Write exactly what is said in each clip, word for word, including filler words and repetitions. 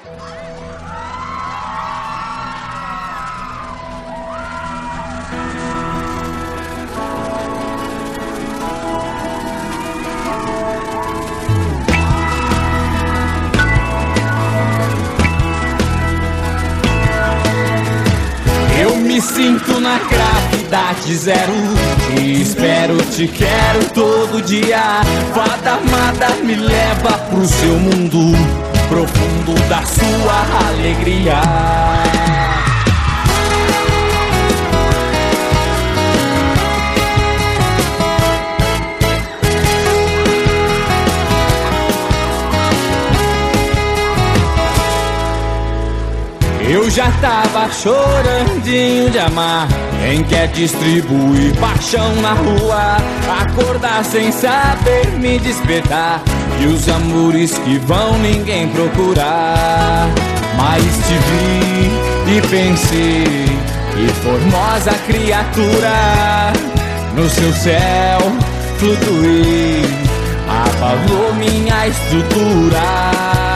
Me sinto na gravidade zero. Te espero, te quero todo dia. Fada amada me leva pro seu mundo profundo da sua alegria. Eu já tava chorandinho de amar. Quem quer distribuir paixão na rua, acordar sem saber me despertar, e os amores que vão ninguém procurar. Mas te vi e pensei, que formosa criatura, no seu céu flutuei, abalou minha estrutura.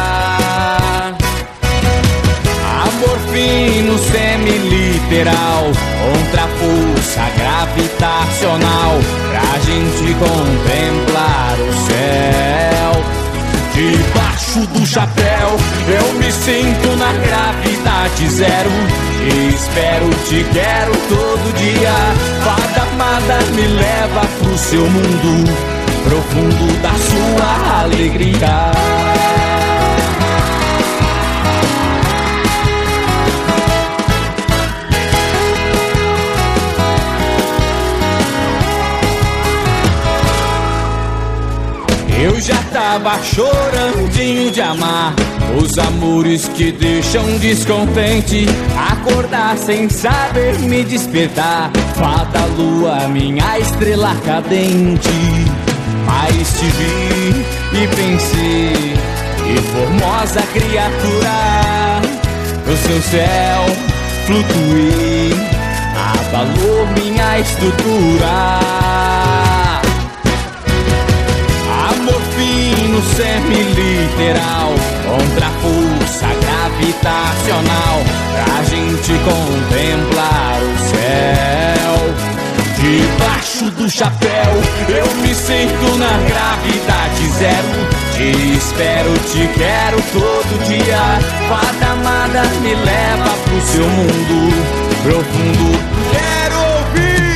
Amor fino, semi-literal, contra a força gravitacional, pra gente contemplar o céu. Debaixo do chapéu, eu me sinto na gravidade zero. Te espero, te quero todo dia. Fada amada me leva pro seu mundo profundo da sua alegria. Eu já tava chorandinho de amar, os amores que deixam descontente, acordar sem saber me despertar. Fada lua, minha estrela cadente. Mas te vi e pensei, que formosa criatura, no seu céu flutuei, abalou minha estrutura. Amor fino, semi-literal, contra a força gravitacional, pra gente contemplar o céu. Debaixo do chapéu, eu me sinto na gravidade zero. Te espero, te quero todo dia. Fada amada me leva pro seu mundo profundo. Quero ouvir.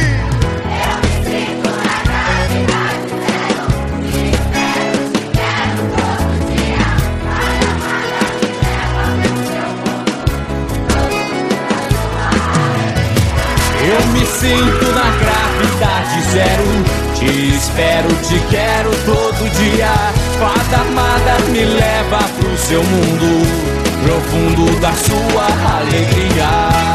Eu me sinto na gravidade zero. Te espero, te quero todo dia. Fada amada me leva pro seu mundo profundo da sua alegria.